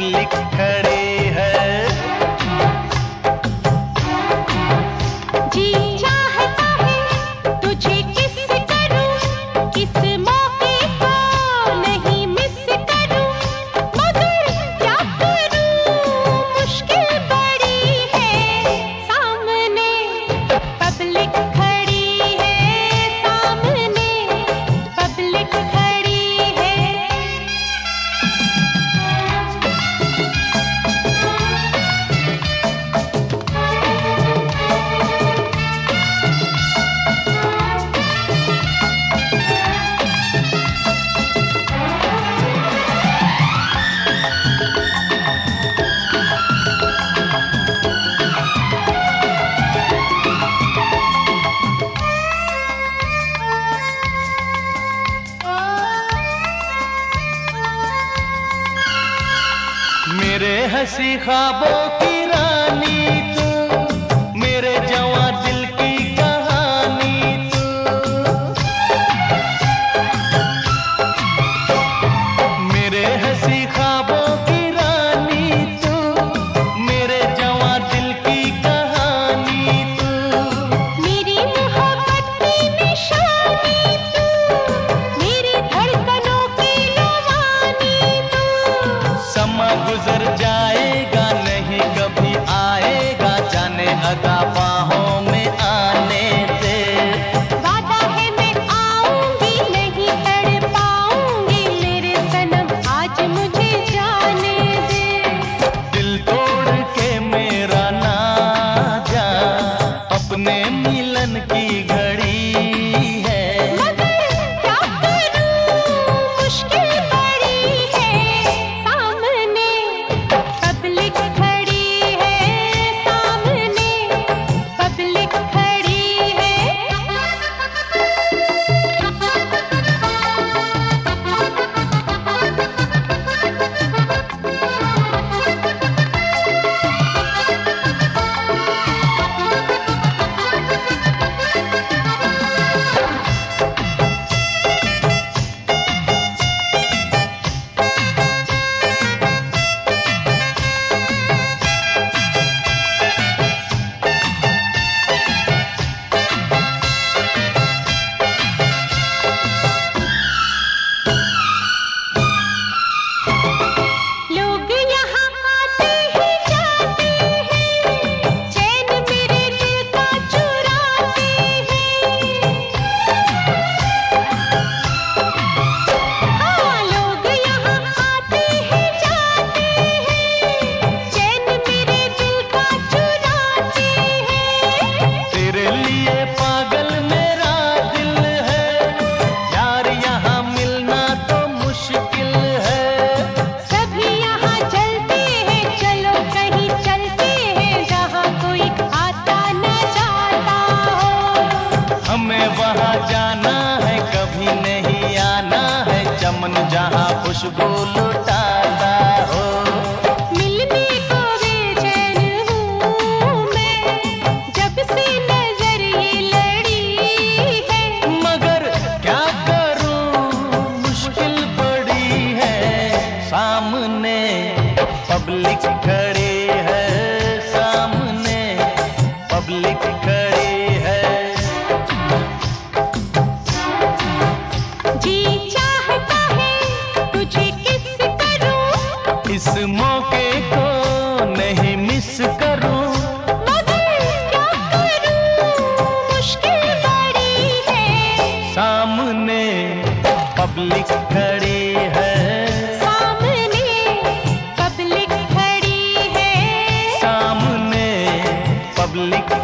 Public खड़ी है। जी चाहता है तुझे किस करूं, किस मौके को नहीं मिस करूं, मगर क्या करूं मुश्किल बड़ी है, सामने पब्लिक खड़ी है, सामने पब्लिक खड़ी है। मेरे हंसी ख्वाबों की रानी तू, मेरे जवां दिल की कहानी तू। मेरे हंसी ख्वाबों की रानी तू, मेरे जवां दिल की कहानी तू। मेरी मोहब्बत की निशानी तू, मेरी धड़कनों की रवानी तू। समा गुजर जाएगा नहीं कभी आएगा, जाने अदा बाहों में आने दे। वादा है मैं आऊंगी नहीं तड़ पाऊंगी, मेरे सनम आज मुझे जाने दे। दिल तोड़ के मेरा ना जा, अपने मिलन की घड़ी है। मगर क्या करूं मुश्किल बड़ी है, सामने पब्लिक खड़ी है, सामने पब्लिक खड़ी है। लोग यहाँ आते हैं जाते हैं, चैन मेरे दिल का चुराते हैं। हाँ, लोग यहाँ आते हैं जाते हैं, चैन मेरे दिल का चुराते हैं। तेरे लिए पागल मेरा दिल है, यार यहाँ मिलना तो मुश्किल है। सभी यहाँ चलते हैं, चलो कहीं चलते हैं, जहाँ कोई आता न जाता हो। हमें वहाँ जाना है, कभी नहीं आना है, चमन जहाँ खुशबू लुटाता हो। मिलने को बेचैन हूँ मैं, जब से नजर ये लड़ी है। मगर क्या करूं मुश्किल बड़ी है, सामने पब्लिक खड़ी है, सामने पब्लिक खड़ी है। जी चाहता है तुझे किस करूं, इस मौके को नहीं मिस करूं, मगर क्या करूं मुश्किल बड़ी है, सामने पब्लिक खड़ी है, सामने पब्लिक खड़ी है। सामने पब्लिक